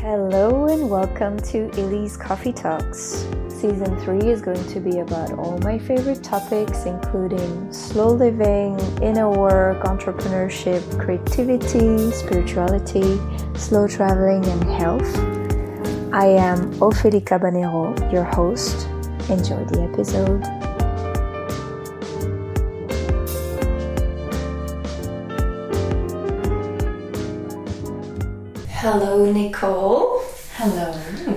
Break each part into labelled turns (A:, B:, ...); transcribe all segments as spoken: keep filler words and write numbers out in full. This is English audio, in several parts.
A: Hello and welcome to Illy's Coffee Talks. Season three is going to be about all my favorite topics, including slow living, inner work, entrepreneurship, creativity, spirituality, slow traveling, and health. I am Ophélie Cabanero, your host. Enjoy the episode. Hello, Nicole.
B: Hello.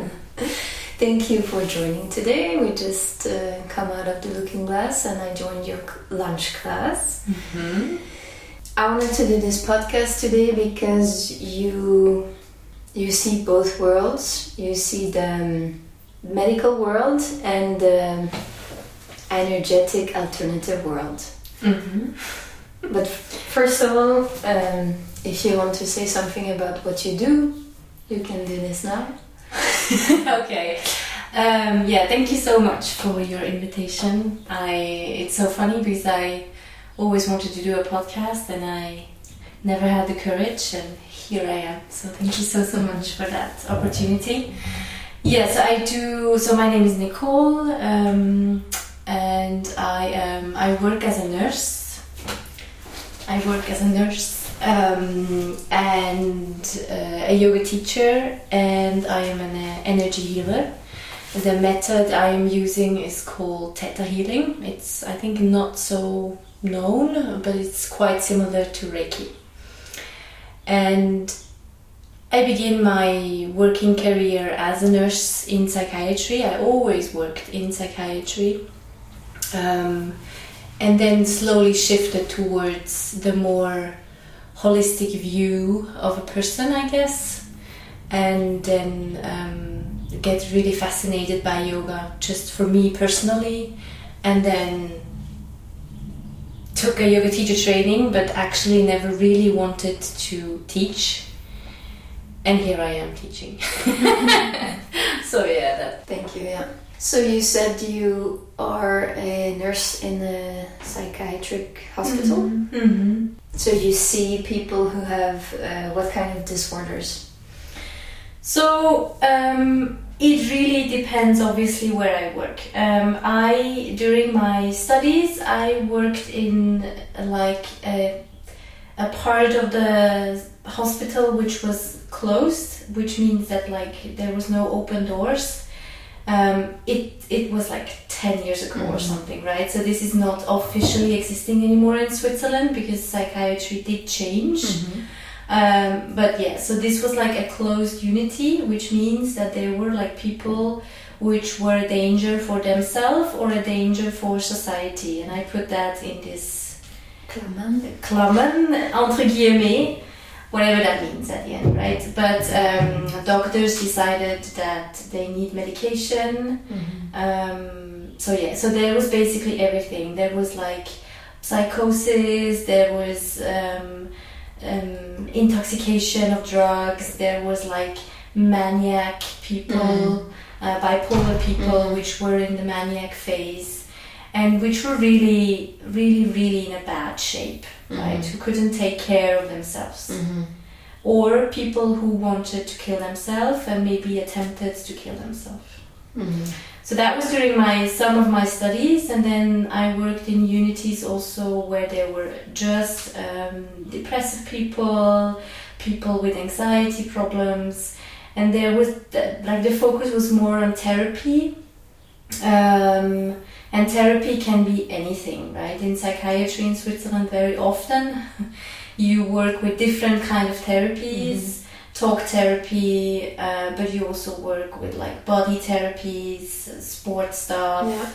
A: Thank you for joining today. We just uh, come out of the Looking Glass and I joined your lunch class.
B: Mm-hmm.
A: I wanted to do this podcast today because you you see both worlds. You see the um, medical world and the energetic alternative world.
B: Mm-hmm.
A: But first of all, um, if you want to say something about what you do, you can do this now.
B: Okay. Um, yeah, thank you so much for your invitation. I it's so funny because I always wanted to do a podcast and I never had the courage, and here I am. So thank you so so much for that opportunity. Yes, I do. So my name is Nicole, um, and I um, I work as a nurse. I work as a nurse um, and uh, a yoga teacher, and I am an uh, energy healer. The method I am using is called Theta Healing. It's, I think, not so known, but it's quite similar to Reiki. And I began my working career as a nurse in psychiatry. I always worked in psychiatry. Um, and then slowly shifted towards the more holistic view of a person, I guess, and then um, get really fascinated by yoga just for me personally, and then took a yoga teacher training but actually never really wanted to teach, and here I am teaching. So yeah, that.
A: Thank you. Yeah. So you said you are a nurse in a psychiatric hospital.
B: Mm-hmm. Mm-hmm.
A: So you see people who have uh, what kind of disorders?
B: So um, it really depends, obviously, where I work. Um, I during my studies I worked in uh, like a, a part of the hospital which was closed, which means that like there was no open doors. Um, it it was like ten years ago mm-hmm. or something, right? So this is not officially existing anymore in Switzerland because psychiatry did change. Mm-hmm. Um, but yeah, so this was like a closed unity, which means that there were like people which were a danger for themselves or a danger for society. And I put that in this
A: Klammern,
B: Klammern, entre guillemets, whatever that means at the end, right? But um, doctors decided that they need medication. Mm-hmm. Um, so yeah, so there was basically everything. There was like psychosis, there was um, um, intoxication of drugs, there was like maniac people, mm-hmm. uh, bipolar people, mm-hmm. which were in the maniac phase, and which were really, really, really in a bad shape, mm-hmm. right? Who couldn't take care of themselves. Mm-hmm. Or people who wanted to kill themselves and maybe attempted to kill themselves. Mm-hmm. So that was during my some of my studies, and then I worked in unities also where there were just um, depressive people, people with anxiety problems, and there was the, like the focus was more on therapy. Um, And therapy can be anything, right? In psychiatry in Switzerland, very often you work with different kind of therapies, mm-hmm. talk therapy, uh, but you also work with like body therapies, sport stuff,
A: yeah.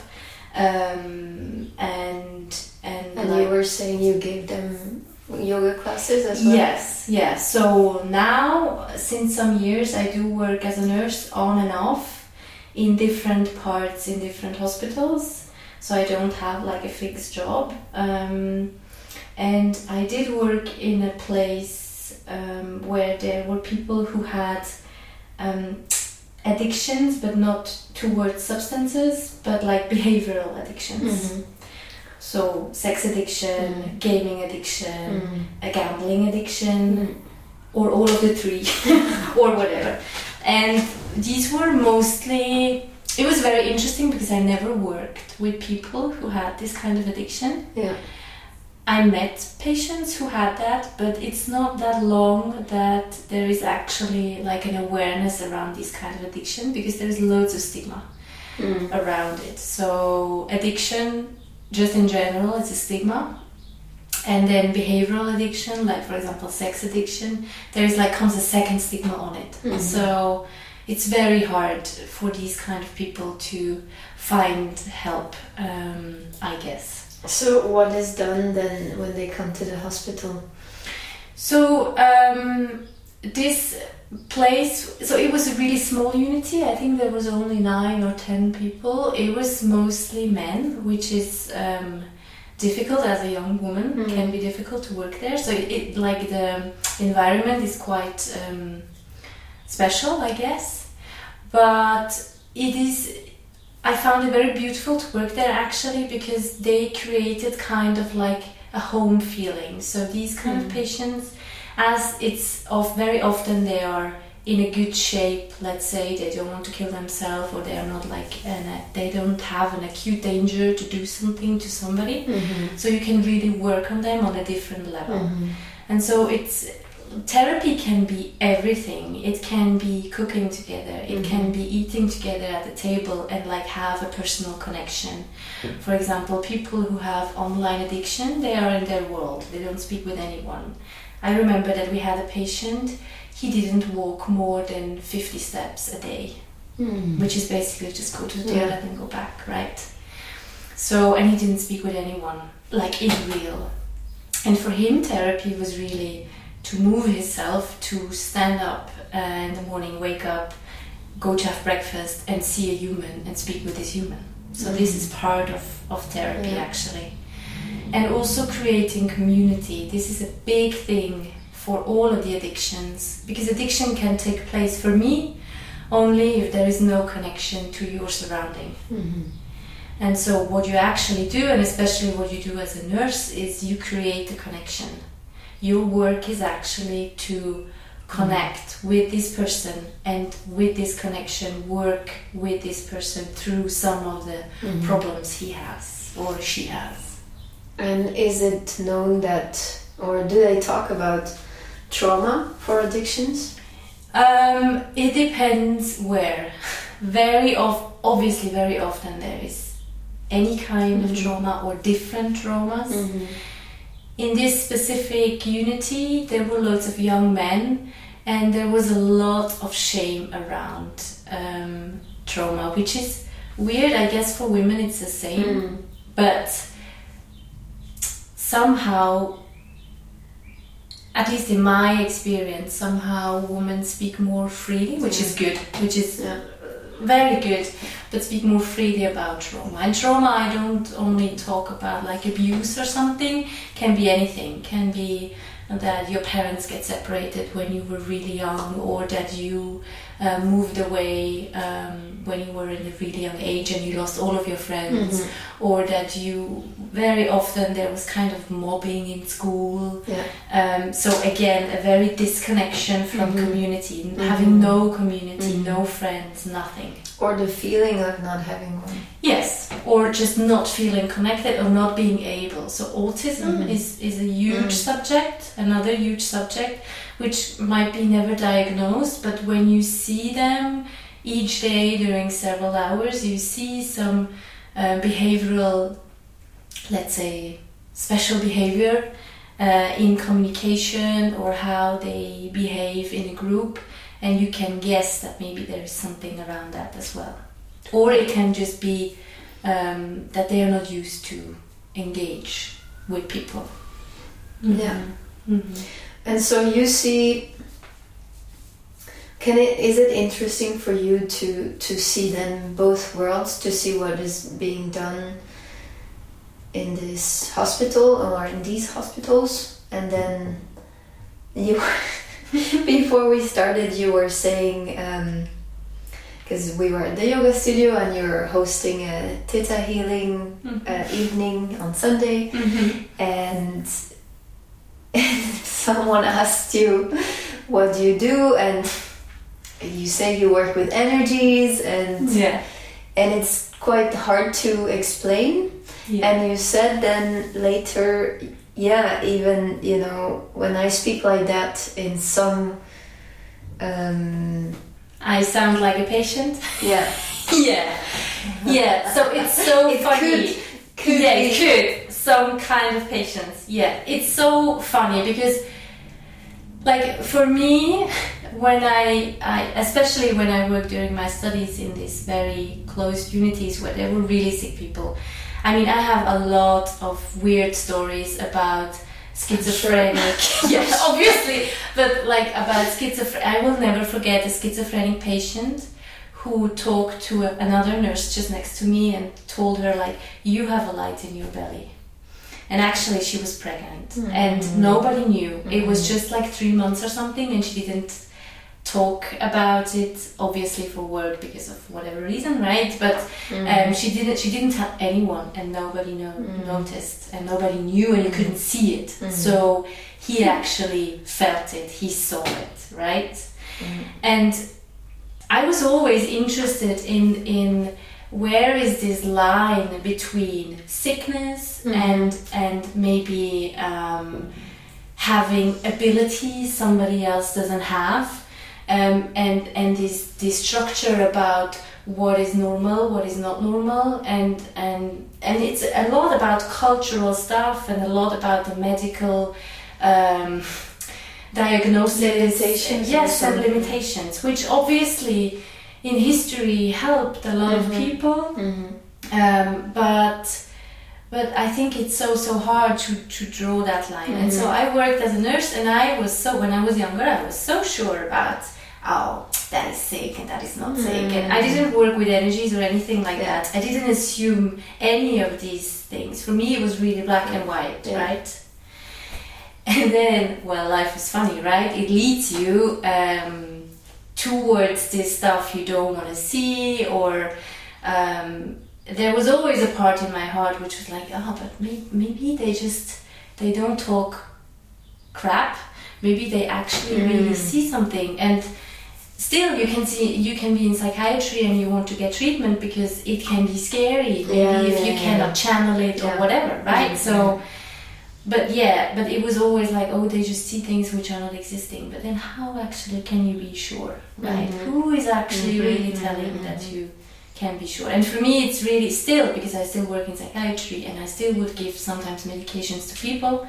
B: um, and and
A: and
B: like,
A: you were saying you gave them yoga classes as well.
B: Yes, yes. So now, since some years, I do work as a nurse on and off in different parts in different hospitals. So I don't have like a fixed job, um, and I did work in a place um, where there were people who had um, addictions, but not towards substances, but like behavioral addictions. Mm-hmm. So sex addiction, mm-hmm. gaming addiction, mm-hmm. a gambling addiction, mm-hmm. or all of the three, or whatever. And these were mostly, it was very interesting because I never worked with people who had this kind of addiction.
A: Yeah.
B: I met patients who had that, but it's not that long that there is actually like an awareness around this kind of addiction, because there is loads of stigma mm. around it. So addiction, just in general, it's a stigma. And then behavioral addiction, like for example sex addiction, there is like comes a second stigma on it. Mm-hmm. So it's very hard for these kind of people to find help, um, I guess.
A: So what is done then when they come to the hospital?
B: So um, this place, so it was a really small unity. I think there was only nine or ten people. It was mostly men, which is um, difficult as a young woman. Mm. Can be difficult to work there. So it, it like the environment is quite um, special, I guess. But it is. I found it very beautiful to work there actually, because they created kind of like a home feeling. So these kind mm. of patients, as it's of very often they are in a good shape, let's say they don't want to kill themselves, or they are not like an, they don't have an acute danger to do something to somebody. Mm-hmm. So you can really work on them on a different level. Mm-hmm. And so it's therapy can be everything. It can be cooking together, it mm-hmm. can be eating together at the table and like have a personal connection. For example, people who have online addiction, they are in their world, they don't speak with anyone. I remember that we had a patient, he didn't walk more than fifty steps a day, mm. which is basically just go to the toilet yeah. and go back, right? So, and he didn't speak with anyone, like in real. And for him, therapy was really to move himself, to stand up uh, in the morning, wake up, go to have breakfast and see a human and speak with this human. So mm. this is part of, of therapy yeah. actually. And also creating community. This is a big thing for all of the addictions, because addiction can take place for me only if there is no connection to your surrounding. Mm-hmm. And so what you actually do, and especially what you do as a nurse, is you create a connection. Your work is actually to connect mm-hmm. with this person, and with this connection work with this person through some of the mm-hmm. problems he has or she has.
A: And is it known that, or do they talk about trauma for addictions?
B: Um, it depends where. Very of, obviously very often there is any kind mm-hmm. of trauma or different traumas. Mm-hmm. In this specific unity, there were lots of young men, and there was a lot of shame around um, trauma, which is weird. I guess for women it's the same, mm. but somehow, at least in my experience, somehow women speak more freely, which is good, which is yeah. very good, but speak more freely about trauma. And trauma, I don't only talk about like abuse or something, can be anything, can be that your parents get separated when you were really young, or that you uh, moved away um, when you were in a really young age and you lost all of your friends, mm-hmm. or that you, very often there was kind of mobbing in school. Yeah. Um, so again, a very disconnection from mm-hmm. community, mm-hmm. having no community, mm-hmm. no friends, nothing.
A: Or the feeling of not having one. Yes,
B: or just not feeling connected or not being able. So autism mm. is, is a huge mm. subject, another huge subject, which might be never diagnosed, but when you see them each day during several hours, you see some uh, behavioral, let's say, special behavior uh, in communication, or how they behave in a group. And you can guess that maybe there is something around that as well. Or it can just be um, that they are not used to engage with people.
A: Mm-hmm. Yeah. Mm-hmm. And so you see, can it, is it interesting for you to, to see then both worlds, to see what is being done in this hospital or in these hospitals? And then you... Before we started, you were saying, because um, we were at the yoga studio and you were hosting a Theta healing mm-hmm. uh, evening on Sunday, mm-hmm. and someone asked you, what do you do? And
C: you say you work with energies, and
B: Yeah.
C: and it's quite hard to explain.
B: Yeah.
C: And you said then later, yeah, even, you know, when I speak like that in some, um,
B: I sound like a patient.
C: yeah,
B: Yeah. Yeah. So it's so
C: it
B: funny.
C: could, could
B: yeah,
C: be.
B: it could. Some kind of patience. Yeah. It's so funny because, like, for me, when I, I, especially when I worked during my studies in these very closed unities where there were really sick people, I mean, I have a lot of weird stories about schizophrenic. Yeah, obviously, but like about schizophrenic. I will never forget a schizophrenic patient who talked to a, another nurse just next to me and told her, like, you have a light in your belly. And actually she was pregnant, mm-hmm. and nobody knew. Mm-hmm. It was just like three months or something, and she didn't talk about it, obviously for work because of whatever reason, right? But mm-hmm. um, she didn't. She didn't tell anyone, and nobody know, mm-hmm. noticed, and nobody knew, and you couldn't see it. Mm-hmm. So he actually felt it. He saw it, right? Mm-hmm. And I was always interested in in. Where is this line between sickness mm-hmm. and and maybe um, having abilities somebody else doesn't have, um, and and this this structure about what is normal, what is not normal, and and and it's a lot about cultural stuff and a lot about the medical um, diagnosis,
C: limitations,
B: yes, and limitations, which obviously in history helped a lot mm-hmm. of people, mm-hmm. um, but but I think it's so so hard to, to draw that line. Mm-hmm. And so I worked as a nurse, and I was so when I was younger I was so sure about, oh, that is sick and that is not mm-hmm. sick, and I didn't work with energies or anything like yeah. that. I didn't assume any of these things. For me it was really black and white, yeah. right? And then, well, life is funny, right? It leads you um, towards this stuff you don't want to see, or um, there was always a part in my heart which was like, oh, but maybe, maybe they just they don't talk crap, maybe they actually mm. really see something. And still you can see, you can be in psychiatry and you want to get treatment because it can be scary, maybe yeah, if yeah, you cannot yeah. channel it yeah. or whatever, right? Mm-hmm. So But yeah, but it was always like, oh, they just see things which are not existing. But then how actually can you be sure, right? Mm-hmm. Who is actually mm-hmm. really telling mm-hmm. that you can be sure? And for me, it's really still, because I still work in psychiatry and I still would give sometimes medications to people.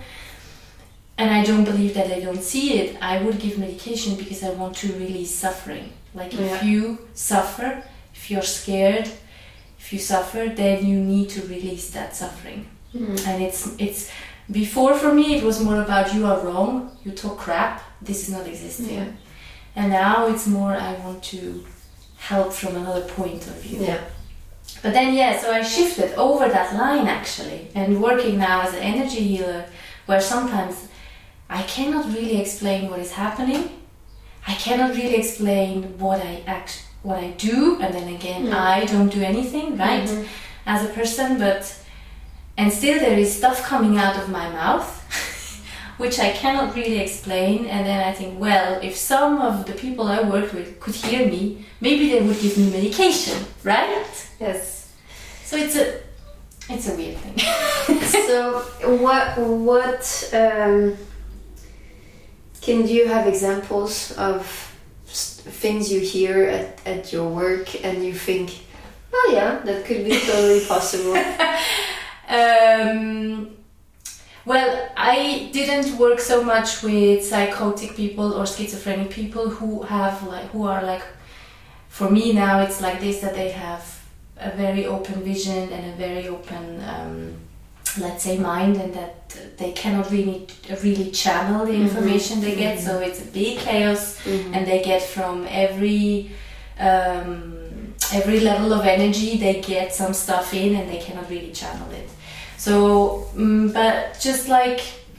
B: And I don't believe that they don't see it. I would give medication because I want to release suffering. Like
C: yeah.
B: if you suffer, if you're scared, if you suffer, then you need to release that suffering. Mm-hmm. And it's it's... Before, for me, it was more about you are wrong, you talk crap, this is not existing.
C: Yeah.
B: And now it's more I want to help from another point of view.
C: Yeah.
B: But then, yeah, so I shifted over that line actually, and working now as an energy healer, where sometimes I cannot really explain what is happening. I cannot really explain what I act, what I do, and then again, mm. I don't do anything, right, mm-hmm. as a person, but and still there is stuff coming out of my mouth which I cannot really explain, and then I think, well, if some of the people I work with could hear me, maybe they would give me medication, right?
C: Yes.
B: So it's a it's a weird thing.
C: So what what um, can you have examples of things you hear at, at your work and you think, oh yeah, that could be totally possible?
B: Um, well, I didn't work so much with psychotic people or schizophrenic people who have like who are like, for me now it's like this, that they have a very open vision and a very open um, let's say mind, and that they cannot really really channel the information mm-hmm. they get, mm-hmm. so it's a big chaos, mm-hmm. and they get from every um, every level of energy, they get some stuff in and they cannot really channel it. So, um, but just like,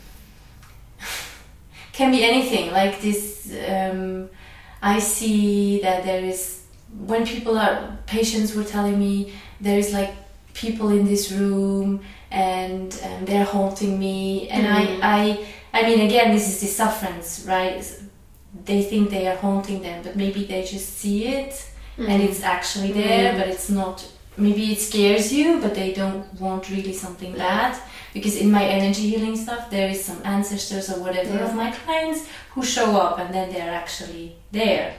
B: can be anything, like this, um, I see that there is, when people are, patients were telling me, there is like people in this room and um, they're haunting me, and mm. I, I, I mean, again, this is the sufferance, right? they think they are haunting them, but maybe they just see it mm. and it's actually there, mm. but it's not. Maybe it scares you, but they don't want really something bad. Because in my energy healing stuff, there is some ancestors or whatever yeah. of my clients who show up, and then they're actually there.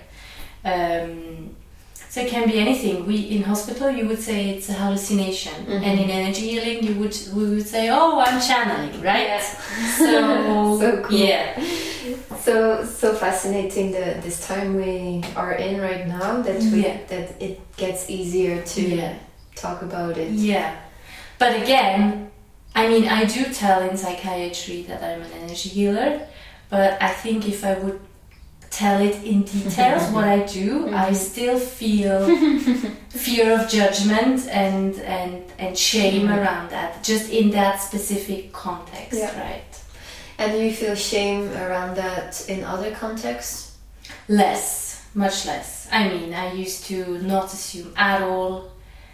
B: Um, so it can be anything. We in hospital, you would say it's a hallucination, mm-hmm. and in energy healing, you would we would say, "Oh, I'm channeling," right?
C: Yeah.
B: So,
C: so cool.
B: Yeah.
C: So so fascinating the this time we are in right now that we
B: yeah.
C: that it gets easier to
B: yeah.
C: talk about it.
B: Yeah, but again, I mean, I do tell in psychiatry that I'm an energy healer, but I think if I would tell it in details what I do, mm-hmm. I still feel fear of judgment and and and shame mm-hmm. around that, just in that specific context, yeah. right?
C: And do you feel shame around that in other contexts?
B: Less, much less. I mean, I used to not assume at all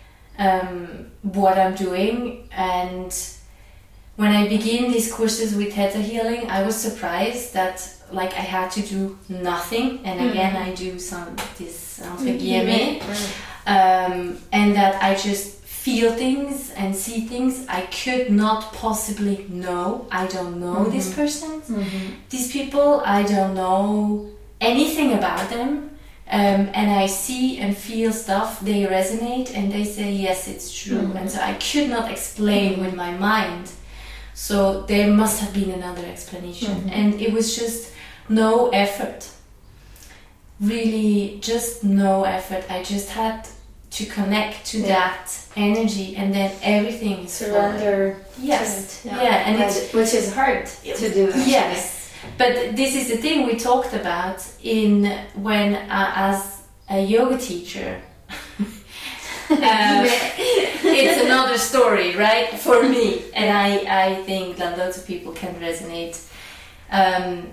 B: um, what I'm doing, and when I begin these courses with Theta Healing, I was surprised that like I had to do nothing, and again mm-hmm. I do some this entre guillemets, mm-hmm. um, and that I just feel things and see things I could not possibly know. I don't know mm-hmm. this person, mm-hmm. these people. I don't know anything about them, um, and I see and feel stuff. They resonate and they say yes, it's true, mm-hmm. and so I could not explain mm-hmm. with my mind. So there must have been another explanation, mm-hmm. and it was just no effort. Really, just no effort. I just had to connect to yeah. that energy, and then everything is
C: surrender.
B: Yes,
C: yeah,
B: yeah, and it's,
C: which is hard to do. Actually.
B: Yes, but this is the thing we talked about in when uh, as a yoga teacher. Um, it's another story, right? For me, and I, I think that lots of people can resonate. Um,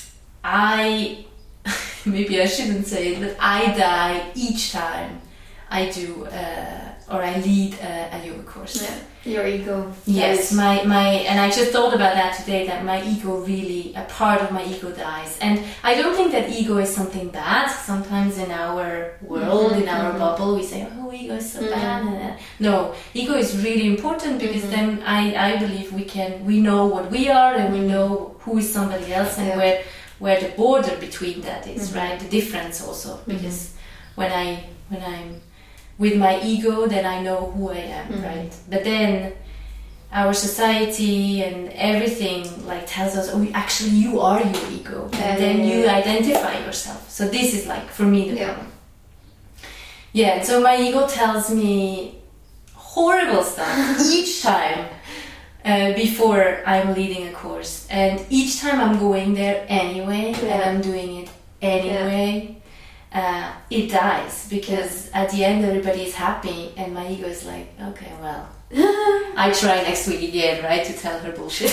B: I maybe I shouldn't say it, but I die each time I do uh, or I lead a, a yoga course.
C: Yeah, your ego.
B: Yes, dies. my my, and I just thought about that today. That my ego really, a part of my ego dies, and I don't think that ego is something bad. Sometimes in our world, mm-hmm. in our mm-hmm. bubble, we say, "Oh, ego is so mm-hmm. bad." No, ego is really important because mm-hmm. then I I believe we can we know what we are and we know who is somebody else and yeah. where where the border between that is, mm-hmm. right? The difference also, because mm-hmm. when I when I'm with my ego, then I know who I am, mm-hmm. right? But then our society and everything like tells us, oh, actually you are your ego, and uh, then you identify yourself. So this is like for me the
C: yeah.
B: problem. Yeah, so my ego tells me horrible stuff each time uh, before I'm leading a course, and each time I'm going there anyway, yeah. and I'm doing it anyway. Yeah. Uh, it dies because at the end everybody is happy and my ego is like, okay, well, I try next week again, right, to tell her bullshit.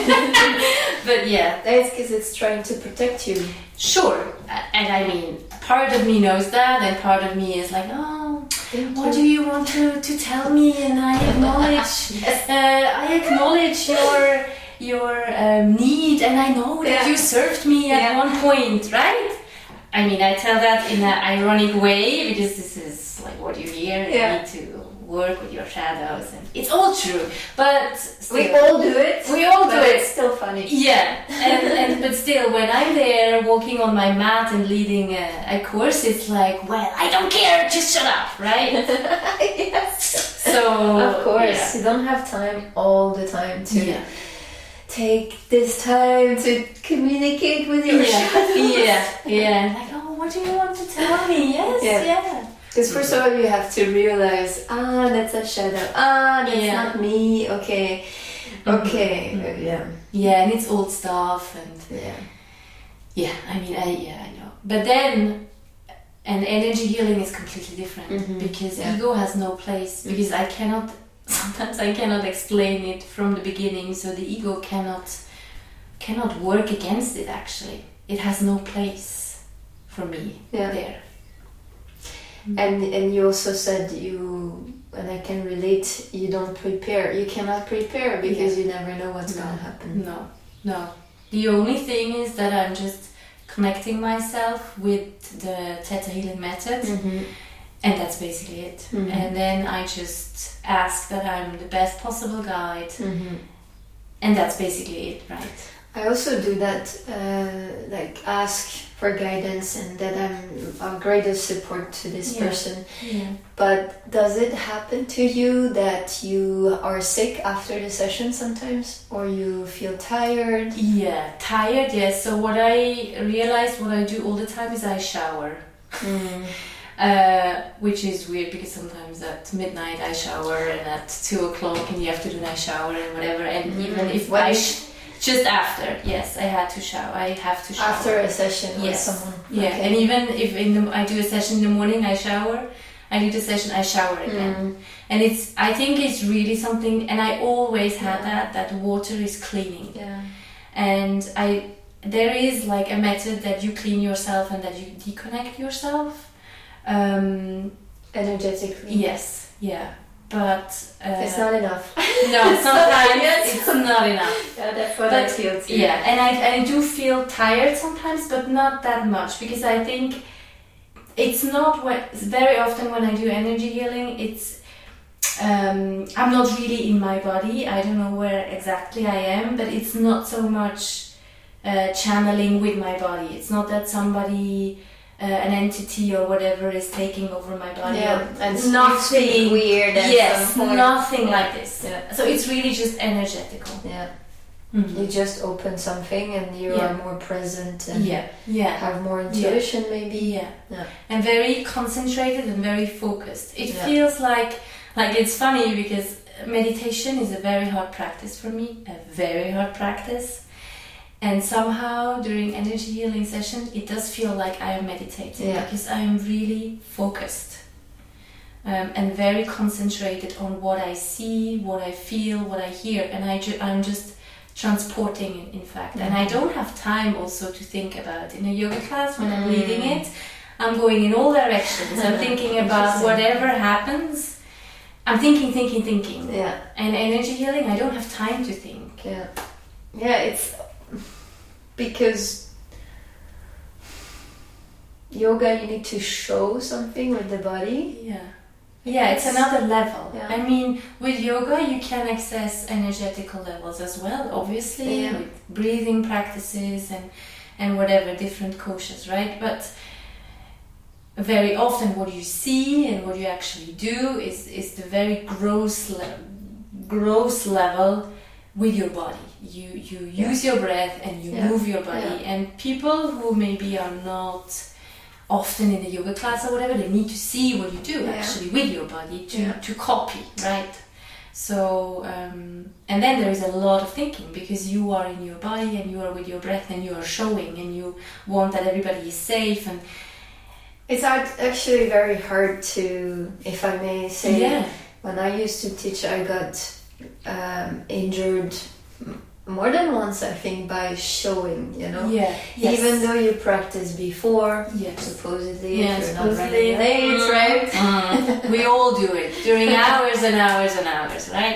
B: But yeah,
C: that's because it's trying to protect you.
B: Sure, and I mean, part of me knows that, and part of me is like, oh, what do you want to, to tell me? And I acknowledge, yes. uh, I acknowledge your your um, need, and I know that yeah. you served me at yeah. one point, right? I mean, I tell that in an ironic way because this is like what you hear. Yeah. You need to work with your shadows, and it's all true. But still,
C: we all do it.
B: We all do it.
C: It's still funny.
B: Yeah, and, and but still, when I'm there walking on my mat and leading a, a course, it's like, well, I don't care. Just shut up, right?
C: Yes.
B: So
C: of course,
B: yeah.
C: you don't have time all the time to.
B: Yeah.
C: Take this time to communicate with your
B: yeah.
C: shadows.
B: Yeah, yeah. Like, oh, what do you want to tell me? Yes, yeah.
C: Because yeah. for some of you have to realize, ah, that's a shadow. Ah, that's yeah. not me. Okay, okay,
B: mm-hmm.
C: yeah,
B: yeah. And it's old stuff, and
C: yeah,
B: yeah. I mean, I yeah, I know. But then, and energy healing is completely different mm-hmm. because yeah. ego has no place. Because I cannot. Sometimes I cannot explain it from the beginning, so the ego cannot cannot work against it. Actually, it has no place for me
C: yeah.
B: there.
C: And and you also said you, and I can relate. You don't prepare. You cannot prepare because yeah. you never know what's
B: no.
C: going to happen.
B: No, no. The only thing is that I'm just connecting myself with the Theta Healing method.
C: Mm-hmm.
B: And that's basically it.
C: Mm-hmm.
B: And then I just ask that I'm the best possible guide.
C: Mm-hmm.
B: And that's basically it, right?
C: I also do that, uh, like ask for guidance and that I'm of greatest support to this
B: Yeah.
C: person.
B: Yeah.
C: But does it happen to you that you are sick after the session sometimes? Or you feel tired?
B: Yeah, tired, yes. So what I realized, what I do all the time is I shower.
C: Mm.
B: Uh, which is weird because sometimes at midnight I shower and at two o'clock in the afternoon I shower and whatever. And
C: Mm.
B: even if
C: When
B: I...
C: you-
B: Sh- just after, yes, I had to shower. I have to shower.
C: After a session with
B: Yes.
C: someone?
B: Yeah,
C: Okay.
B: and even if in the, I do a session in the morning, I shower. I do the session, I shower again.
C: Mm.
B: And it's, I think it's really something, and I always had
C: Yeah.
B: that, that water is cleaning.
C: Yeah.
B: And I, there is like a method that you clean yourself and that you deconnect yourself. Um,
C: Energetically.
B: yes, yeah. But uh,
C: It's not enough.
B: no, sometimes
C: Yes.
B: it's not enough.
C: Yeah, that's what I
B: But-
C: feel too.
B: Yeah, and I, I do feel tired sometimes, but not that much because I think it's not what very often when I do energy healing, it's um, I'm not really in my body. I don't know where exactly I am, but it's not so much uh, channeling with my body. It's not that somebody, uh, an entity or whatever, is taking over my body.
C: Yeah,
B: or
C: and
B: nothing
C: speak weird at
B: Yes,
C: some point.
B: nothing
C: Yeah.
B: like this.
C: Yeah.
B: So it's really just energetical.
C: Yeah.
B: Mhm.
C: You just open something and you
B: Yeah.
C: are more present and
B: Yeah, yeah.
C: have more intuition maybe.
B: Yeah.
C: Yeah.
B: And very concentrated and very focused. It
C: Yeah.
B: feels like like it's funny because meditation is a very hard practice for me, a very hard practice. And somehow during energy healing session it does feel like I am meditating
C: Yeah.
B: because I am really focused. Um, and very concentrated on what I see, what I feel, what I hear, and I ju- I'm just transporting it, in fact. And I don't have time also to think about. In a yoga class, when I'm
C: Mm.
B: leading it, I'm going in all directions. I'm thinking about
C: Interesting.
B: whatever happens. I'm thinking, thinking, thinking.
C: Yeah.
B: And energy healing, I don't have time to think.
C: Yeah. Yeah, it's because yoga you need to show something with the body.
B: Yeah. Yeah, it's another level.
C: Yeah.
B: I mean, with yoga, you can access energetical levels as well, obviously,
C: Yeah.
B: with breathing practices and, and whatever, different koshas, right? But very often what you see and what you actually do is, is the very gross, le- gross level with your body. You, you use your breath and you
C: Yeah.
B: move your body.
C: Yeah.
B: And people who maybe are not often in the yoga class or whatever, they need to see what you do
C: Yeah.
B: actually with your body to,
C: Yeah.
B: to copy, right? So, um, and then there is a lot of thinking because you are in your body and you are with your breath and you are showing and you want that everybody is safe and
C: It's hard, actually very hard to, if I may say,
B: yeah,
C: when I used to teach, I got um, injured m- more than once, I think, by showing, you know?
B: yeah, yes.
C: Even though you practiced before,
B: Yes.
C: supposedly,
B: Yeah,
C: if you're not
B: supposedly.
C: running late, right?
B: Mm. We all do it during hours and hours and hours, right?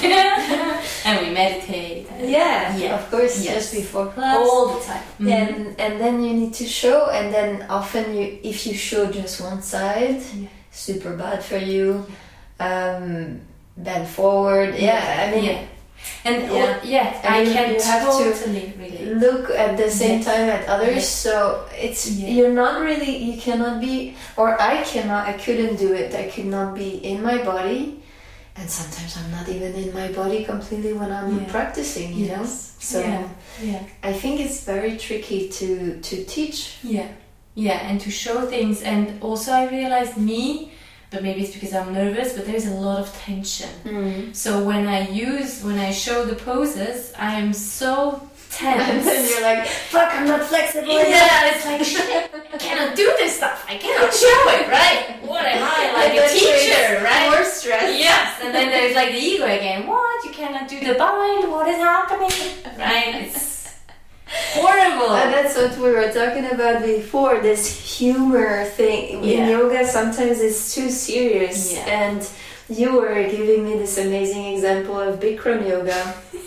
B: And we meditate. and-
C: Yeah,
B: Yeah.
C: of course,
B: Yes.
C: just before class.
B: all the time. Mhm.
C: And and then you need to show, and then often you, if you show just one side,
B: Yeah.
C: super bad for you. Um, bend forward, yeah. I mean,
B: yeah. And
C: Yeah.
B: yeah, yeah
C: And
B: I
C: you-
B: can
C: you have to
B: totally relate.
C: look at the same
B: Yes.
C: time at others.
B: Yes.
C: So it's
B: Yeah.
C: you're not really, you cannot be, or I cannot, I couldn't do it. I could not be in my body, and sometimes I'm not even in my body completely when I'm
B: Yeah.
C: practicing. You know,
B: Yes.
C: so
B: Yeah. Yeah.
C: I think it's very tricky to to teach.
B: Yeah, yeah, and to show things. And also, I realized me, but maybe it's because I'm nervous, but there's a lot of tension. So when I use, when I show the poses, I am so
C: And
B: tense.
C: then you're like, fuck, I'm not flexible enough.
B: Yeah, it's like shit. I cannot do this stuff. I cannot show it, right? What am I, like
C: And
B: a
C: then
B: teacher,
C: creates
B: right?
C: More stress.
B: Yes, and then there's like the ego again. What? You cannot do the bind? What is happening? Right? It's horrible.
C: And that's what we were talking about before, this humor thing. In
B: Yeah.
C: yoga, sometimes it's too serious.
B: Yeah.
C: And you were giving me this amazing example of Bikram yoga.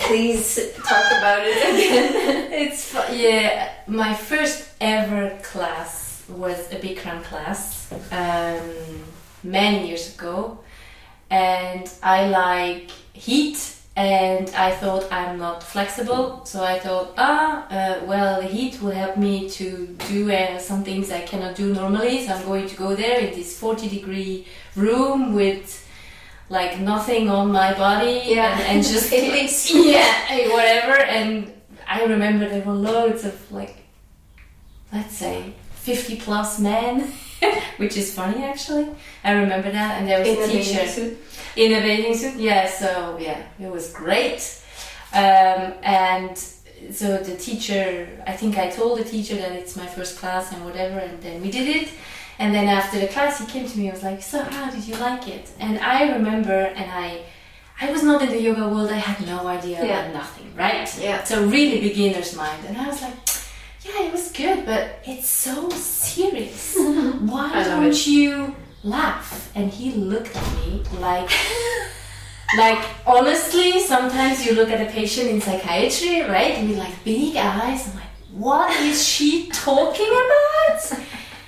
C: please talk about it again.
B: It's fu- yeah. My first ever class was a Bikram class um, many years ago, and I like heat. And I thought I'm not flexible, so I thought, ah, uh, well, the heat will help me to do uh, some things I cannot do normally. So I'm going to go there in this forty degree room with like nothing on my body,
C: Yeah.
B: and, and just yeah, whatever. And I remember there were loads of like, let's say, fifty plus men, which is funny actually. I remember that, and there was
C: In
B: a
C: a
B: teacher.
C: bathing suit?
B: In a bathing suit, yeah, so yeah, it was great. Um, and so the teacher, I think I told the teacher that it's my first class and whatever, and then we did it. And then after the class, he came to me and was like, so how did you like it? And I remember, and I I was not in the yoga world, I had no idea,
C: Yeah.
B: about nothing, right?
C: Yeah.
B: So really beginner's mind. And I was like, yeah, it was good, but it's so serious. Why
C: I love
B: don't
C: it.
B: you laugh? And he looked at me like, like honestly, sometimes you look at a patient in psychiatry, right? And you like big eyes. I'm like, what is she talking about?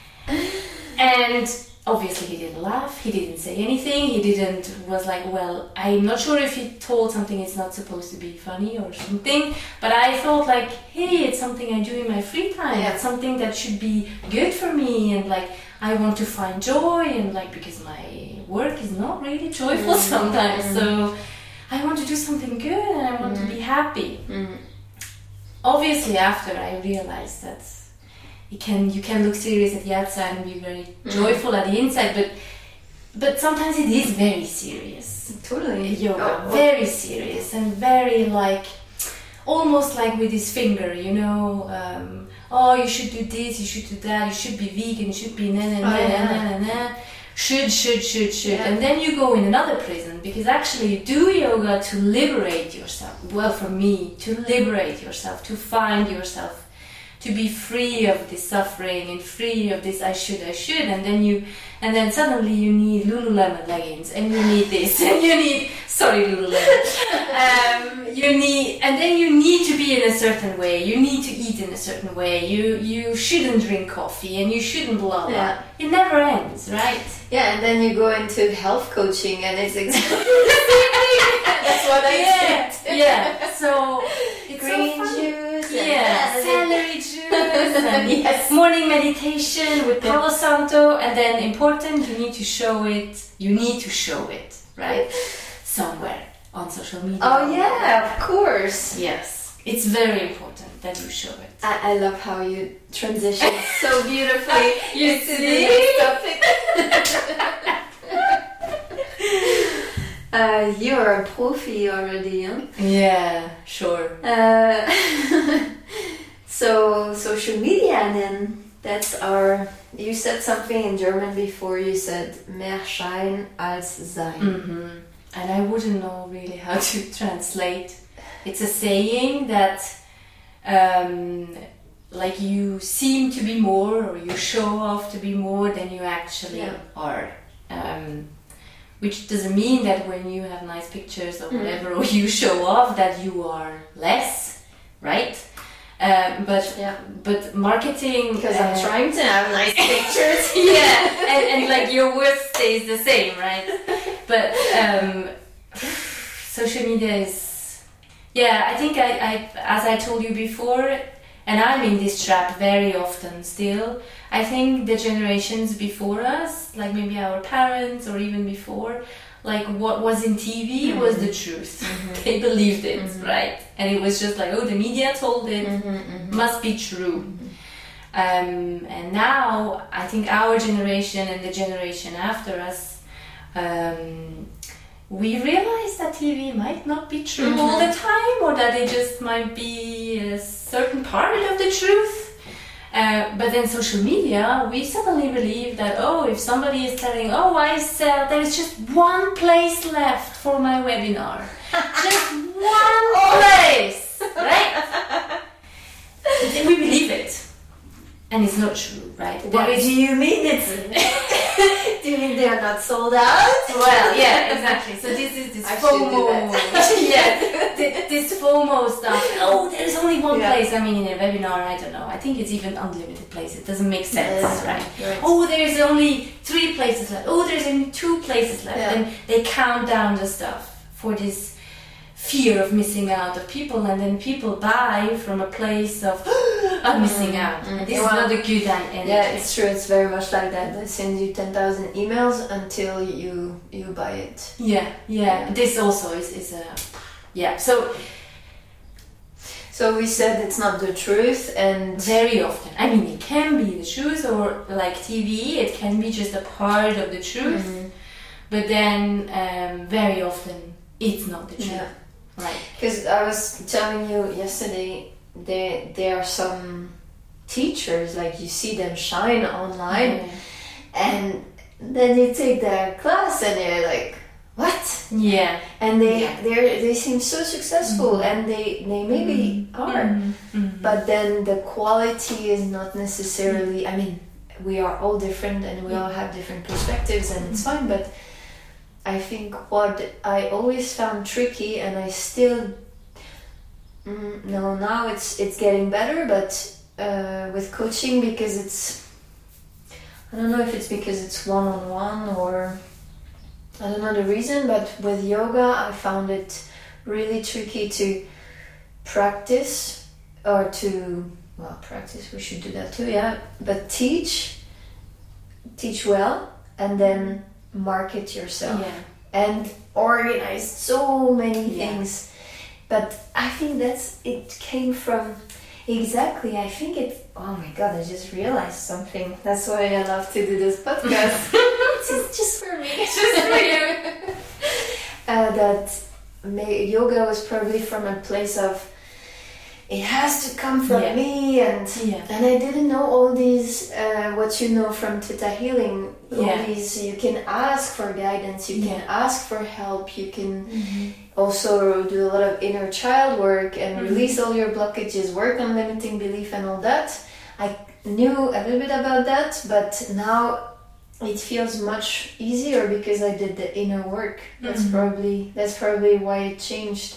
B: And obviously he didn't laugh. He didn't say anything. He didn't was like, well, I'm not sure if he told something it's not supposed to be funny or something. But I thought like, hey, it's something I do in my free time.
C: Yeah.
B: It's something that should be good for me, and like I want to find joy, and like because my work is not really joyful
C: Mm.
B: sometimes,
C: Mm.
B: so I want to do something good and I want
C: Mm.
B: to be happy.
C: Mm.
B: Obviously, after I realized that you can you can look serious at the outside and be very
C: Mm.
B: joyful at the inside, but but sometimes it is very serious.
C: Totally.
B: Yoga,
C: Oh,
B: very serious and very like almost like with his finger, you know. Um, oh, you should do this, you should do that, you should be vegan, you should be na na na
C: Oh, yeah.
B: na na na. Should, should, should, should.
C: Yeah.
B: And then you go in another prison, because actually you do yoga to liberate yourself. Well, for me, to liberate yourself, to find yourself, to be free of this suffering and free of this I should, I should. And then you, and then suddenly you need Lululemon leggings, and you need this, and you need, sorry Lululemon, um, you need, and then you need to be in a certain way, you need to eat in a certain way, you, you shouldn't drink coffee, and you shouldn't blah blah.
C: Yeah.
B: It never ends, right?
C: Yeah, and then you go into health coaching and it's exactly the same thing. That's what I
B: Yeah,
C: said.
B: yeah. So it's
C: Green
B: so funny.
C: juice.
B: Yeah,
C: and-
B: celery juice and
C: Yes.
B: morning meditation with Palo Santo, and then important, you need to show it. You need to show it, right? Somewhere on social media.
C: Oh yeah, of course.
B: Yes, it's very important that you show it.
C: I, I love how you transition so beautifully
B: You
C: into the
B: see?
C: next topic. uh, you are a profi already, huh?
B: Yeah, sure.
C: Uh, so social media then, that's our, you said something in German before, you said mehr Schein als Sein.
B: hmm And I wouldn't know really how to translate. It's a saying that um, like you seem to be more, or you show off to be more than you actually
C: Yeah.
B: are. Um, which doesn't mean that when you have nice pictures or
C: Mm.
B: whatever, or you show off, that you are less, right? Um, but
C: Yeah.
B: but marketing,
C: Because
B: uh,
C: I'm trying to have nice pictures.
B: yeah, and, and like your worth stays the same, right? But um, social media is, yeah, I think I, I, as I told you before, and I'm in this trap very often still. I think the generations before us, like maybe our parents or even before, like what was in T V
C: Mhm.
B: was the truth.
C: Mhm.
B: They believed it,
C: Mhm.
B: right? And it was just like, oh, the media told it,
C: Mm-hmm,
B: must be true. Um, and now I think our generation and the generation after us, um, we realize that T V might not be true
C: Mhm.
B: all the time, or that it just might be a certain part of the truth. Uh, but then social media, we suddenly believe that, oh, if somebody is telling, oh, I sell, there is just one place left for my webinar. Just one place, right? Then we believe it. And it's not true, right?
C: What
B: There is
C: do you mean it's... Do you mean they are not sold out?
B: Well, yeah, exactly. So this is this
C: I should do
B: FOMO. yeah, thi- this FOMO stuff. Oh, there's only one
C: Yeah.
B: place. I mean, in a webinar, I don't know. I think it's even unlimited place. It doesn't make sense,
C: Yeah,
B: right?
C: right.
B: Oh, there's only three places left. Oh, there's only two places left.
C: Yeah.
B: And they count down the stuff for this fear of missing out of people, and then people buy from a place of I'm missing out.
C: Mm,
B: And this
C: well,
B: is not a good en- energy.
C: Yeah, it's true. It's very much like that. They send you ten thousand emails until you you buy it.
B: Yeah, yeah.
C: Yeah.
B: This also is, is a yeah. So
C: So we said it's not the truth, and
B: very often, I mean, it can be the truth, or like T V, it can be just a part of the truth.
C: Mhm.
B: But then um, very often it's not the truth,
C: Yeah.
B: right?
C: Because I was telling you yesterday, there there are some teachers, like you see them shine online,
B: Yeah.
C: and then you take their class and you're like, what?
B: Yeah.
C: And they
B: Yeah.
C: they they seem so successful,
B: Mhm.
C: and they they maybe are,
B: Mhm. Mhm.
C: but then the quality is not necessarily. I mean, we are all different, and we all have different perspectives, and it's fine. But I think what I always found tricky, and I still mm, no now it's it's getting better, but uh, with coaching, because it's I don't know if it's because it's one on one or I don't know the reason, but with yoga I found it really tricky to practice or to well practice we should do that too, yeah, but teach teach well and then market yourself
B: Yeah.
C: and organize so many
B: Yeah.
C: things. But I think that's it came from exactly I think it oh my god, I just realized something. That's why I love to do this podcast. It's just for me.
B: Just for you.
C: uh, that may, yoga was probably from a place of it has to come from
B: Yeah.
C: me, and
B: Yeah.
C: and I didn't know all these uh, what you know from Theta Healing. All
B: Yeah.
C: these you can ask for guidance, you can
B: Yeah.
C: ask for help, you can
B: Mhm.
C: also do a lot of inner child work and
B: Mhm.
C: release all your blockages, work on limiting belief and all that. I knew a little bit about that, but now it feels much easier because I did the inner work. That's
B: Mhm.
C: probably that's probably why it changed,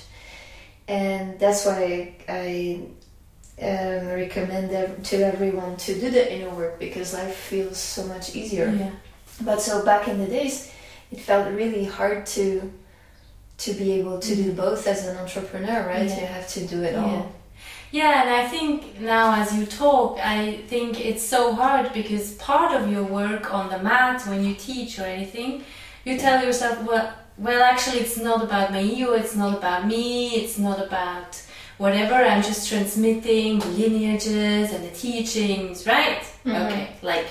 C: and that's why I um, recommend ev- to everyone to do the inner work, because life feels so much easier.
B: Yeah.
C: But so back in the days, it felt really hard to to be able to do both as an entrepreneur, right?
B: Yeah.
C: You have to do it
B: Yeah.
C: all.
B: Yeah, and I think now as you talk, I think it's so hard because part of your work on the mat, when you teach or anything, you tell yourself, well, well, actually, it's not about my ego, it's not about me, it's not about whatever. I'm just transmitting the lineages and the teachings, right?
C: Mhm.
B: Okay, like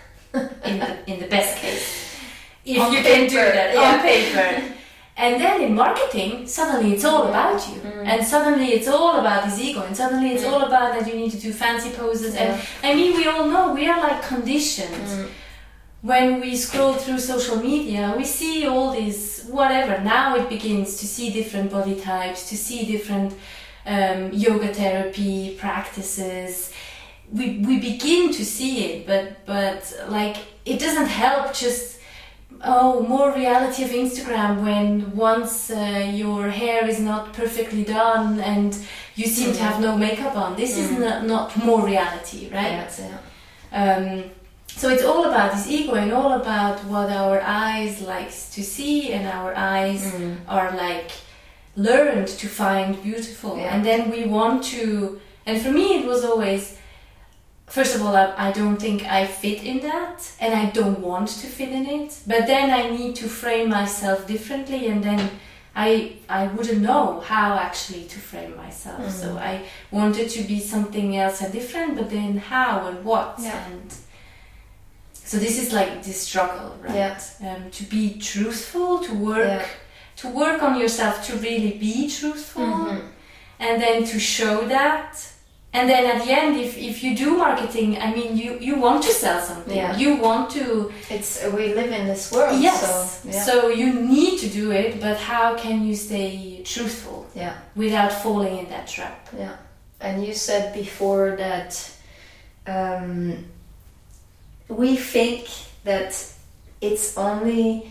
B: in the in the best case, if
C: On
B: you can do
C: paper,
B: that
C: yeah.
B: on paper. And then in marketing, suddenly it's all about you.
C: Mm.
B: And suddenly it's all about this ego. And suddenly it's
C: Mm.
B: all about that you need to do fancy poses.
C: Yeah.
B: And I mean, we all know we are like conditioned.
C: Mm.
B: When we scroll through social media, we see all these, whatever. Now it begins to see different body types, to see different um, yoga therapy practices. We, we begin to see it, but, but like, it doesn't help just oh, more reality of Instagram when once uh, your hair is not perfectly done and you seem to have no makeup on. This is
C: Mm.
B: not, not more reality, right?
C: Yeah, yeah.
B: Um, so it's all about this ego and all about what our eyes likes to see, and our eyes
C: Mm.
B: are like learned to find beautiful.
C: Yeah.
B: And then we want to, and for me it was always, first of all, I, I don't think I fit in that, and I don't want to fit in it. But then I need to frame myself differently, and then I I wouldn't know how actually to frame myself.
C: Mm.
B: So I wanted to be something else and different, but then how and what?
C: Yeah.
B: And so this is like this struggle, right?
C: Yeah.
B: Um, to be truthful, to work,
C: Yeah.
B: to work on yourself, to really be truthful,
C: Mhm.
B: and then to show that. And then at the end, if, if you do marketing, I mean, you, you want to sell something.
C: Yeah.
B: You want to...
C: It's we live in this world.
B: Yes.
C: So, yeah.
B: So you need to do it, but how can you stay truthful
C: yeah.
B: without falling in that trap?
C: Yeah. And you said before that um, we think that it's only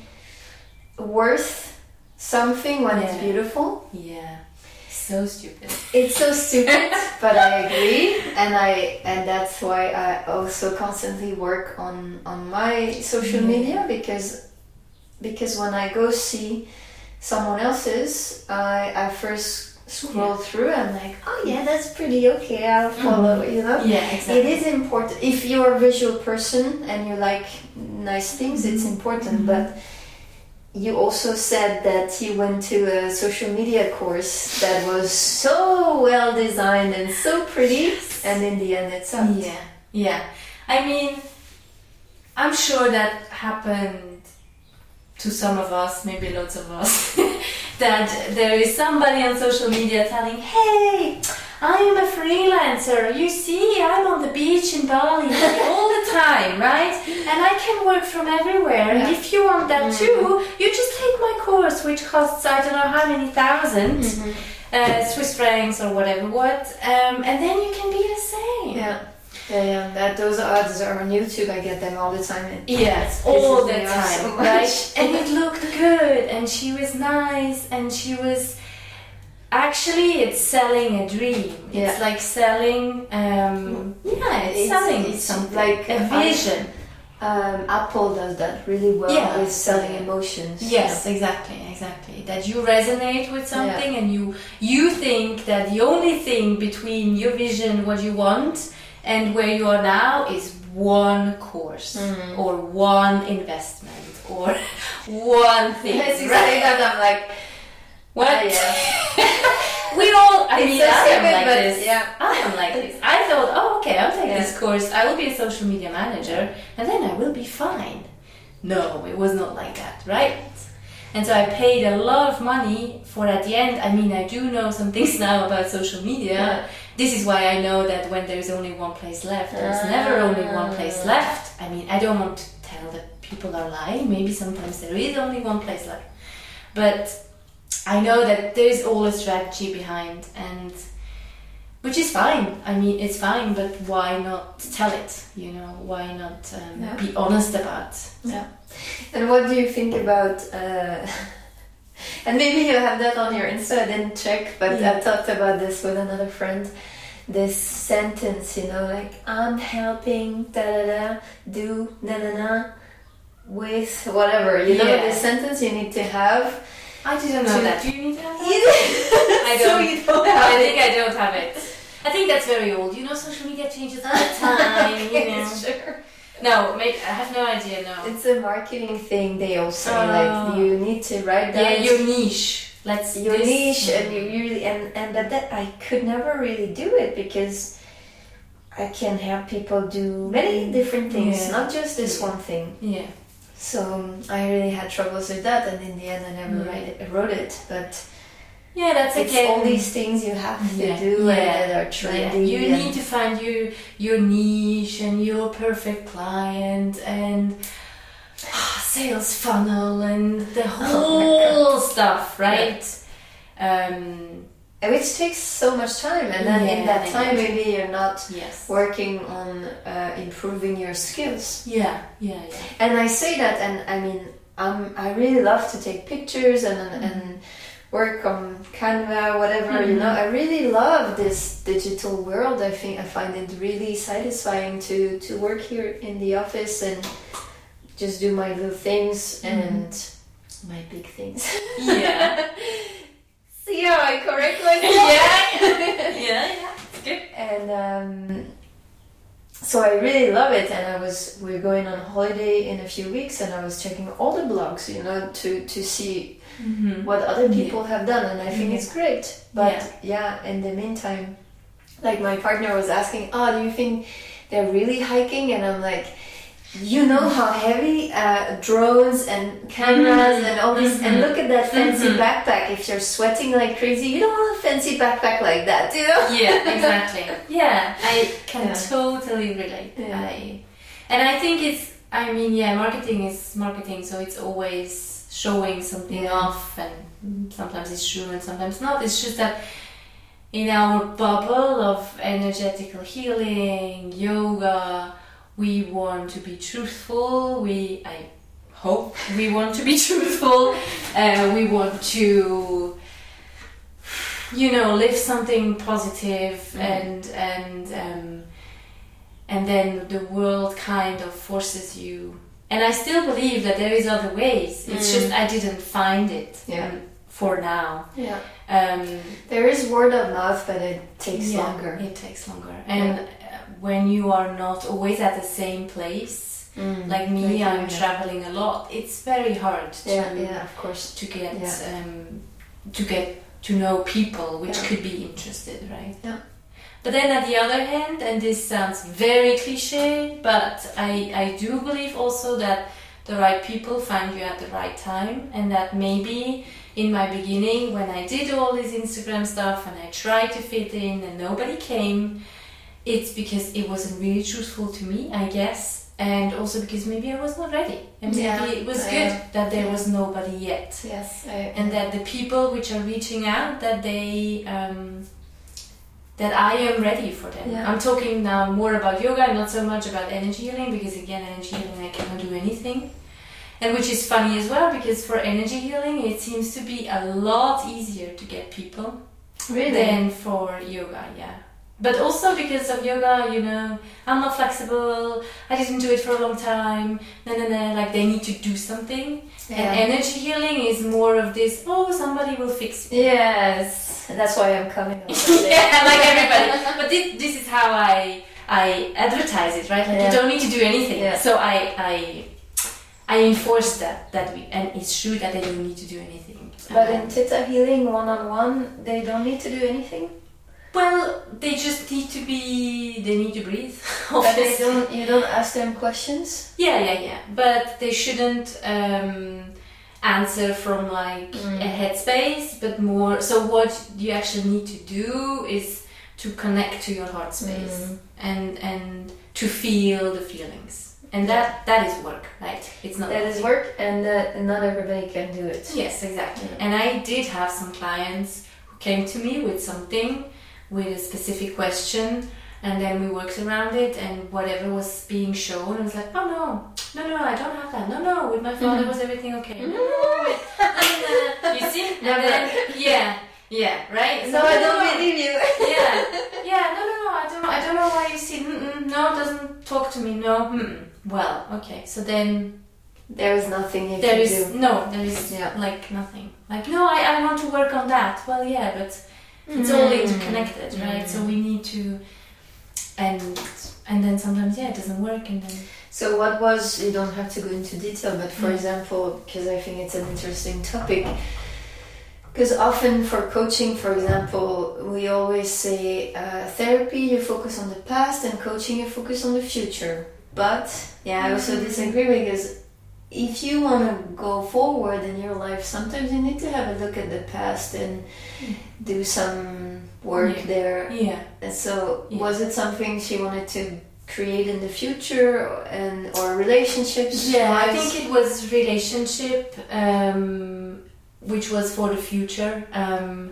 C: worth something when
B: Yeah.
C: it's beautiful.
B: Yeah. So stupid.
C: It's so stupid, but I agree, and I and that's why I also constantly work on on my social
B: Yeah.
C: media, because because when I go see someone else's, I I first scroll
B: Yeah.
C: through and like, oh yeah, that's pretty okay, I'll follow. You know,
B: Yeah, exactly.
C: it is important if you're a visual person and you like nice things. It's important, but. You also said that you went to a social media course that was so well designed and so pretty, and in the end it sucked.
B: Yeah, yeah. I mean, I'm sure that happened to some of us, maybe lots of us, that there is somebody on social media telling, hey, I am a freelancer, you see, I'm on the beach in Bali all the time, right? And I can work from everywhere, and
C: Yeah.
B: if you want that too, you just take my course, which costs I don't know how many thousand uh, Swiss francs or whatever, what, um, and then you can be the same.
C: Yeah, yeah, yeah. That those ads are on YouTube. I get them all the time. It
B: Yes,
C: pisses
B: all the
C: me off
B: time,
C: so much.
B: right? And it looked good, and she was nice, and she was actually it's selling a dream.
C: Yeah.
B: It's like selling, um, yeah, it's,
C: It's-
B: selling
C: it's
B: something,
C: like
B: a
C: I-
B: vision.
C: Um, Apple does that really well
B: Yeah.
C: with selling emotions.
B: Yes, exactly, exactly. That you resonate with something, and you you think that the only thing between your vision, what you want, and where you are now is one course
C: Mhm.
B: or one investment or one thing.
C: Yes, exactly that. I'm like,
B: What?
C: ah, yeah.
B: We all, I
C: It's
B: mean,
C: so
B: I am
C: stupid,
B: like
C: but
B: this.
C: yeah.
B: I am like this. I thought, oh, okay, I'll take
C: Yeah.
B: this course. I will be a social media manager, and then I will be fine. No, it was not like that, right? And so I paid a lot of money for at the end. I mean, I do know some things now about social media.
C: Yeah.
B: This is why I know that when there's only one place left, there's
C: Ah.
B: never only one place left. I mean, I don't want to tell that people are lying. Maybe sometimes there is only one place left. But I know that there's all a strategy behind, and which is fine. I mean, it's fine, but why not tell it? You know, why not um,
C: Yeah.
B: be honest about?
C: Yeah. And what do you think about? Uh, and maybe you have that on your Insta. I didn't check, but
B: Yeah.
C: I talked about this with another friend. This sentence, you know, like I'm helping da da da do na na na with whatever. You know,
B: Yeah.
C: this sentence you need to have.
B: I didn't know
C: To-
B: that. Do you need to have that?
C: I
B: I don't.
C: So you don't have
B: I
C: it.
B: think I don't have it. I think that's very old. You know, social media changes all the time. You know.
C: Sure.
B: No, maybe I have no idea. No.
C: It's a marketing thing. They all say
B: Oh.
C: like you need to write down
B: Yeah, your niche. Let's
C: your
B: this-
C: niche, and you really and and but that I could never really do it because I can have people do many different things,
B: Yeah.
C: not just this one thing.
B: Yeah.
C: So um, I really had troubles with that, and in the end, I never
B: Yeah.
C: write it, wrote it. But
B: Yeah, that's
C: it's
B: again.
C: all these things you have to
B: Yeah.
C: do
B: Yeah.
C: and that are
B: Yeah,
C: trendy.
B: you
C: and-
B: need to find your your niche and your perfect client and sales funnel and the whole stuff, right? Um,
C: And which takes so much time, and then in
B: Yeah,
C: that
B: I
C: time,
B: know.
C: maybe you're not
B: yes.
C: working on uh, improving your skills.
B: Yeah, yeah, yeah.
C: And I say that, and I mean, um, I really love to take pictures and
B: Mm-hmm.
C: and work on Canva, whatever. You
B: Mhm.
C: know, I really love this digital world. I think I find it really satisfying to to work here in the office and just do my little things
B: Mm-hmm.
C: and my big things.
B: Yeah.
C: See how I correct myself?
B: yeah, yeah, it's good.
C: And um, so I really love it. And I was we're going on holiday in a few weeks, and I was checking all the blogs, you know, to to see
B: Mm-hmm.
C: what other people have done, and I think
B: Mhm.
C: it's great. But yeah. in the meantime, like my partner was asking, "Oh, do you think they're really hiking?" And I'm like, "You know how heavy uh, drones and cameras
B: Mhm.
C: and all this, and
B: Mhm.
C: look at that fancy
B: Mhm.
C: backpack. If you're sweating like crazy, you don't want a fancy backpack like that, you know?"
B: Yeah, exactly. Yeah, I can
C: Yeah.
B: totally relate.
C: Yeah.
B: I, and I think it's, I mean, yeah, marketing is marketing, so it's always showing something
C: Yeah.
B: off, and sometimes it's true and sometimes not. It's just that in our bubble of energetical healing, yoga, we want to be truthful. We, I hope, we want to be truthful, uh, we want to, you know, live something positive, mm. and and um, and then the world kind of forces you. And I still believe that there is other ways. It's mm. just I didn't find it
C: yeah.
B: um, for now.
C: Yeah.
B: Um,
C: there is word of mouth, but it takes
B: yeah,
C: longer.
B: It takes longer. And yeah. when you are not always at the same place, mm. like me, I'm yeah. traveling a lot. It's very hard to
C: yeah, yeah, of course.
B: to get
C: yeah.
B: um, to get to know people which
C: yeah.
B: could be interested, right?
C: Yeah.
B: But then on the other hand, and this sounds very cliche, but I, I do believe also that the right people find you at the right time, and that maybe in my beginning when I did all this Instagram stuff and I tried to fit in and nobody came, it's because it wasn't really truthful to me, I guess, and also because maybe I was not ready, and maybe
C: yeah,
B: it was
C: I
B: good
C: am.
B: that there
C: yeah.
B: was nobody yet.
C: Yes, I,
B: and that the people which are reaching out, that they um, that I am ready for them.
C: Yeah.
B: I'm talking now more about yoga, not so much about energy healing, because again, energy healing I cannot do anything. And which is funny as well, because for energy healing it seems to be a lot easier to get people
C: really?
B: than for yoga, yeah. But also because of yoga, you know, I'm not flexible, I didn't do it for a long time, no, no, no, like they need to do something. Yeah. And energy healing is more of this, oh, somebody will fix it.
C: Yes, that's why I'm coming up.
B: Yeah, like everybody. But this, this is how I I advertise it, right? Like yeah. you don't need to do anything.
C: Yeah.
B: So I, I I enforce that, that we, and it's true that they don't need to do anything.
C: But
B: um,
C: in Theta Healing one-on-one, they don't need to do anything?
B: Well, they just need to be, they need to breathe.
C: But they don't, you don't ask them questions?
B: Yeah, yeah, yeah. But they shouldn't um, answer from like
C: mm.
B: a headspace, but more, so what you actually need to do is to connect to your heart space mm. and, and to feel the feelings. And that, that is work, right? It's not
C: that is work, and uh, not everybody can do it.
B: Yes, exactly.
C: Yeah.
B: And I did have some clients who came to me with something, with a specific question, and then we worked around it, and whatever was being shown, I was like, oh no, no, no, I don't have that. No, no, with my father mm-hmm. was everything okay. No, no, wait. No, no, no. You see? And then, yeah, yeah, right?
C: So no, I don't no, believe you.
B: Yeah, yeah, no, no, no, I don't, I don't know why you see, mm-mm, no, doesn't talk to me, no, mm-mm. Well, okay, so then
C: there is nothing you
B: there
C: can
B: is
C: do.
B: no, there is
C: yeah.
B: like nothing. Like no, I, I want to work on that. Well, yeah, but it's mm. all interconnected, mm. right? So we need to, and and then sometimes yeah, it doesn't work, and then.
C: So what was? You don't have to go into detail, but for mm. example, because I think it's an interesting topic. Because often for coaching, for example, we always say uh, therapy, you focus on the past, and coaching, you focus on the future. But yeah, I also disagree, because if you want to go forward in your life, sometimes you need to have a look at the past and do some work
B: yeah.
C: there.
B: Yeah.
C: And so,
B: yeah.
C: was it something she wanted to create in the future, or, and or relationships?
B: Yeah, I think it was relationship, um, which was for the future. Um,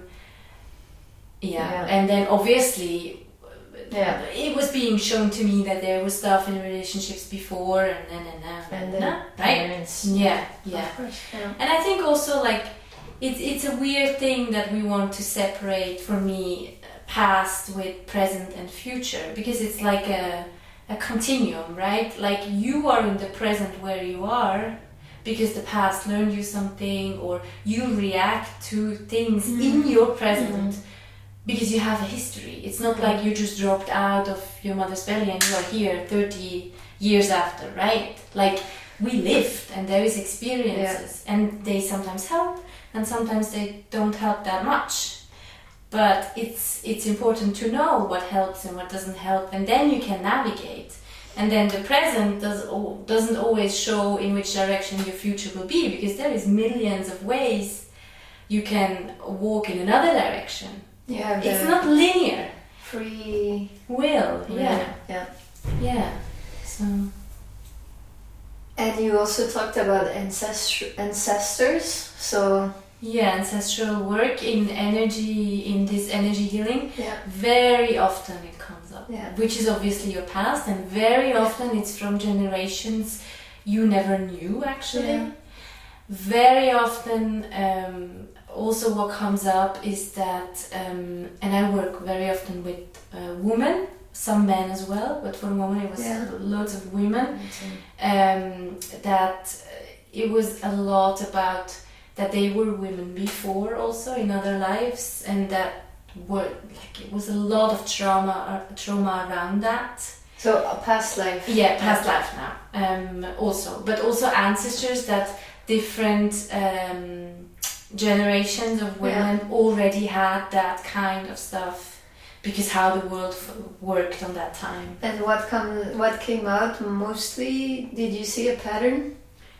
B: yeah. yeah, and then obviously.
C: Yeah.
B: It was being shown to me that there was stuff in relationships before, and then and now,
C: and
B: then,
C: then
B: right?
C: Parents.
B: Yeah, yeah.
C: Of course, yeah.
B: And I think also like it's it's a weird thing that we want to separate, for me, past with present and future, because it's like a a continuum, right? Like you are in the present where you are because the past learned you something, or you react to things mm. in your present. Mm. Because you have a history. It's not like you just dropped out of your mother's belly and you are here thirty years after, right? Like we lived, and there is experiences, yeah. and they sometimes help, and sometimes they don't help that much. But it's it's important to know what helps and what doesn't help, and then you can navigate. And then the present does doesn't always show in which direction your future will be, because there is millions of ways you can walk in another direction.
C: Yeah,
B: it's not linear.
C: Free
B: will. Yeah.
C: Yeah.
B: Yeah. So.
C: And you also talked about ancestor ancestors. So.
B: Yeah, ancestral work in energy, in this energy healing.
C: Yeah.
B: Very often it comes up.
C: Yeah.
B: Which is obviously your past, and very often it's from generations you never knew actually.
C: Yeah.
B: Very often, um, also what comes up is that, um, and I work very often with uh, women, some men as well, but for the moment it was
C: Yeah.
B: loads of women, um, that it was a lot about that they were women before also in other lives, and that were like it was a lot of trauma uh, trauma around that.
C: So a past life.
B: Yeah, past life now. Um, also, but also ancestors that different um, generations of women
C: Yeah.
B: already had that kind of stuff because how the world f- worked on that time.
C: And what come what came out mostly? Did you see a pattern?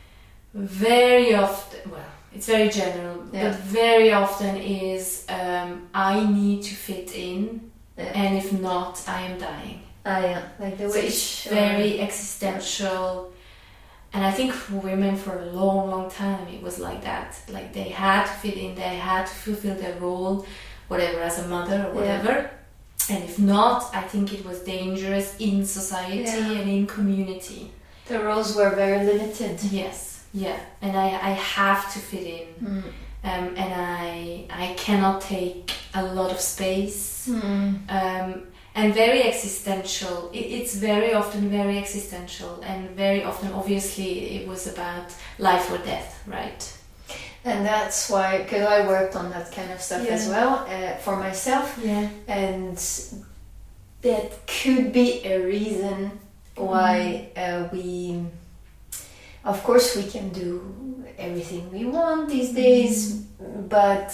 B: Very often, well, it's very general,
C: Yeah.
B: but very often is um, I need to fit in,
C: Yeah.
B: and if not, I am dying.
C: Ah, yeah, like the
B: So
C: witch.
B: it's very existential, and I think for women for a long, long time it was like that. Like they had to fit in, they had to fulfill their role, whatever, as a mother or whatever. And if not, I think it was dangerous in society
C: Yeah.
B: and in community.
C: The roles were very limited.
B: Yes, yeah, and I, I have to fit in,
C: Mm.
B: um, and I I cannot take a lot of space.
C: Mm.
B: Um, and very existential. It, it's very often very existential, and very often, obviously, it was about life or death, right?
C: And that's why, because I worked on that kind of stuff
B: Yeah.
C: as well uh, for myself,
B: Yeah.
C: and that could be a reason why uh, we, of course, we can do everything we want these days, but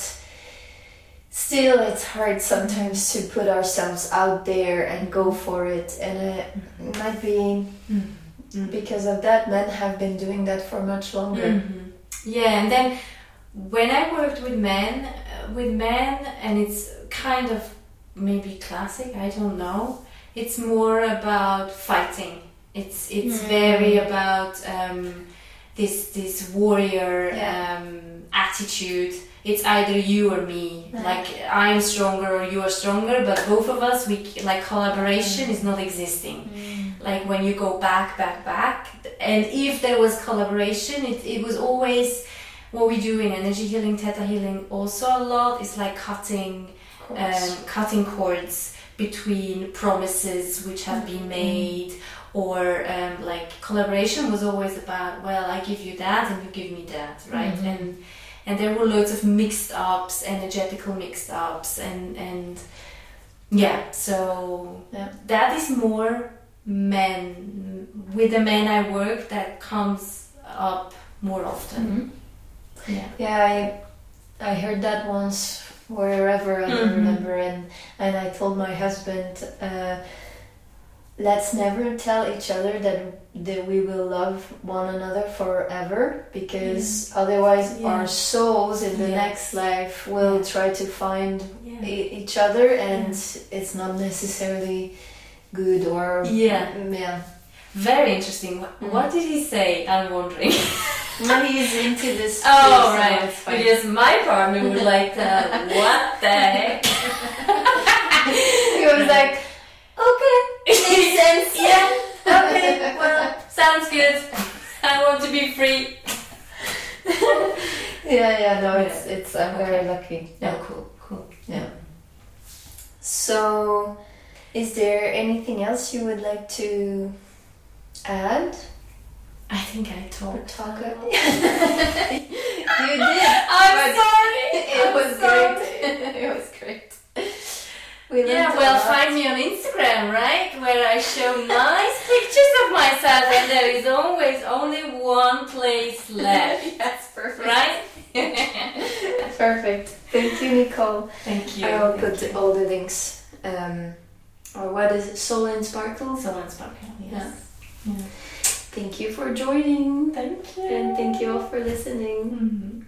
C: still it's hard sometimes to put ourselves out there and go for it, and it might be
B: Mm-hmm.
C: because of that men have been doing that for much longer.
B: Mhm. Yeah, and then when I worked with men, uh, with men, and it's kind of maybe classic, I don't know. It's more about fighting. It's it's
C: Mm.
B: very about um, this this warrior
C: Yeah.
B: um, attitude. It's either you or me.
C: Yeah.
B: Like I'm stronger or you are stronger, but both of us, we like collaboration is not existing. Like when you go back, back, back, and if there was collaboration, it, it was always what we do in energy healing, theta healing also a lot is like cutting, um, cutting cords between promises which have been made, or um, like collaboration was always about, well, I give you that and you give me that, right?
C: Mhm.
B: And and there were loads of mixed ups, energetical mixed ups, and and yeah, so
C: Yeah.
B: that is more men, with the men I work, that comes up more often.
C: Mhm.
B: Yeah.
C: Yeah, I I heard that once wherever I don't
B: Mhm.
C: remember, and and I told my husband, uh, let's never tell each other that that we will love one another forever, because otherwise
B: Yeah.
C: our souls in the
B: Yes.
C: next life will
B: Yeah.
C: try to find
B: Yeah.
C: e- each other, and it's not necessarily good or
B: Yeah.
C: yeah.
B: Very interesting. What,
C: Mm.
B: what did he say? I'm wondering.
C: No, he's into this.
B: Oh,
C: this, so
B: right.
C: it's fine.
B: Because my partner would like to, what the heck?
C: He was like, okay, makes sense.
B: Yeah, okay, well, sounds good. I want to be free.
C: Yeah, yeah, no,
B: Yeah.
C: it's it's. I'm very lucky.
B: Yeah, cool, cool.
C: Yeah. So, is there anything else you would like to add?
B: I think I talked.
C: Talk.
B: a lot.
C: You did.
B: I'm
C: but
B: sorry.
C: It
B: I'm
C: was
B: sorry.
C: great. It was great. We learned
B: Yeah,
C: a
B: well,
C: lot.
B: find me on Instagram, right? Where I show nice pictures of myself, and there is always only one place left,
C: Yes, perfect.
B: right?
C: Perfect. Thank you, Nicole.
B: Thank you.
C: I will
B: Thank
C: put
B: you.
C: all the links. Um, or what is it? Soul and Sparkle?
B: So unspoken, yes. Yeah.
C: Thank you for joining.
B: Thank you.
C: And thank you all for listening.
B: Mhm.